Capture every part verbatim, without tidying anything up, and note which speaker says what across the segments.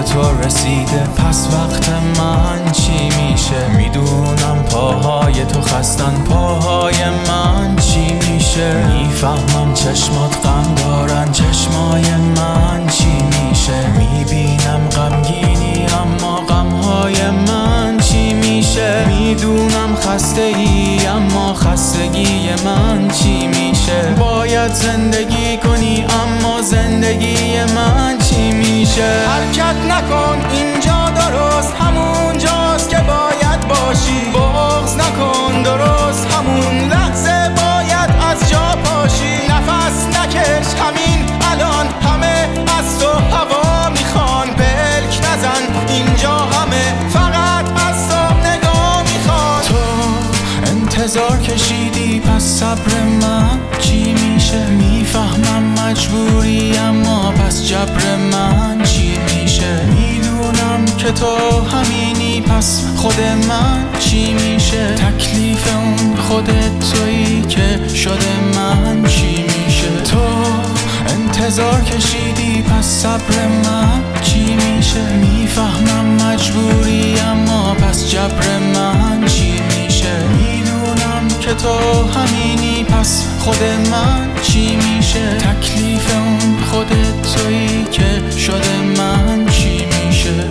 Speaker 1: تو رسیده، پس وقت من چی میشه؟ میدونم پاهای تو خستن، پاهای من چی میشه؟ میفهمم چشمات غم دارن، چشمای من چی میشه؟ میبینم غمگینی اما غمهای من چی میشه؟ میدونم خسته ای اما خستگی من چی میشه؟ باید زندگی کنی اما زندگی من چی میشه؟ حرکت نکن، اینجا درست همون جاست که باید باشی. بغض نکن، درست همون لحظه باید از جا پاشی. نفس نکش، همین الان همه از تو هوا میخوان. پلک نزن، اینجا همه فقط از تو نگاه میخوان. تو انتظار کشیدی، پس صبر من چی میشه؟ میفهمم مجبوری اما پس جبر من چی میشه؟ میدونم که تو همینی، پس خود من چی میشه؟ تکلیف اون خودت تویی که شده من چی میشه؟ تو انتظار کشیدی، پس صبر من چی میشه؟ میفهمم مجبوری اما پس جبر من چی میشه؟ میدونم که تو همینی، پس خود من چی میشه؟ تکلیف اون خودت تویی که شده من چی میشه؟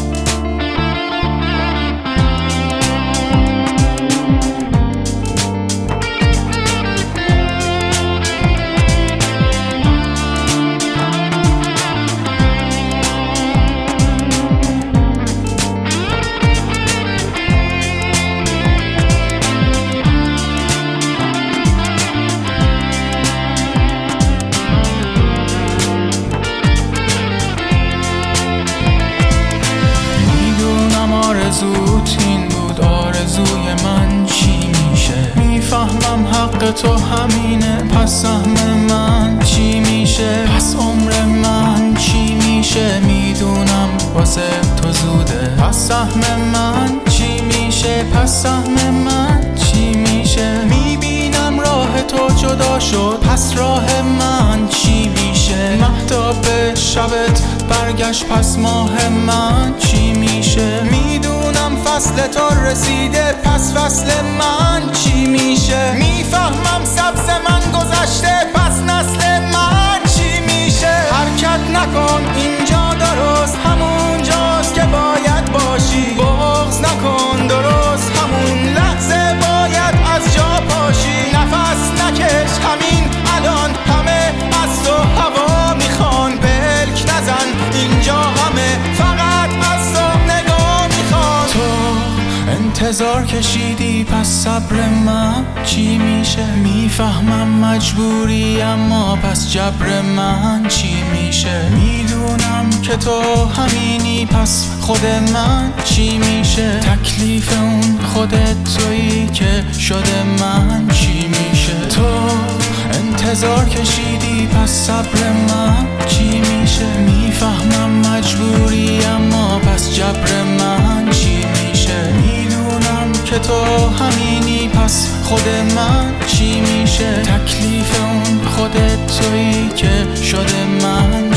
Speaker 1: آرزوت این بود، آرزوی من چی میشه؟ میفهمم حق تو همینه، پس سهم من چی میشه؟ پس عمر من چی میشه؟ میدونم واسه تو زوده، پس سهم من چی میشه؟ پس سهم من چی میشه؟ میبینم راه تو جدا شد، پس راه من چی میشه؟ مهتاب شبت برگشت، پس ماه من چی میشه؟ میدونم فصل تو رسیده، پس فصل من چی میشه؟ میفهمم سبز من گذشته، پس نسل من چی میشه؟ حرکت نکن، اینجا درست همون جاست که باید باشی. بغض نکن، درست همون لحظه باید از جا پاشی. نفس نکش، همین الان همه از تو هوا میخوان. پلک نزن، اینجا همه فقط از تو نگاه میخوان. تو انتظار کشیدی، پس صبر من چی میشه؟ میفهمم مجبوری اما پس جبر من چی میشه؟ میدونم که تو همینی، پس خود من چی میشه؟ تکلیف اون خودت تویی که شده من چی میشه؟ تو انتظار کشیدی، پس صبر من چی میشه؟ میفهمم مجبوری اما پس جبر من چی میشه؟ میدونم که تو همینی، پس خود من چی میشه؟ تکلیف اون خودت تویی که شده من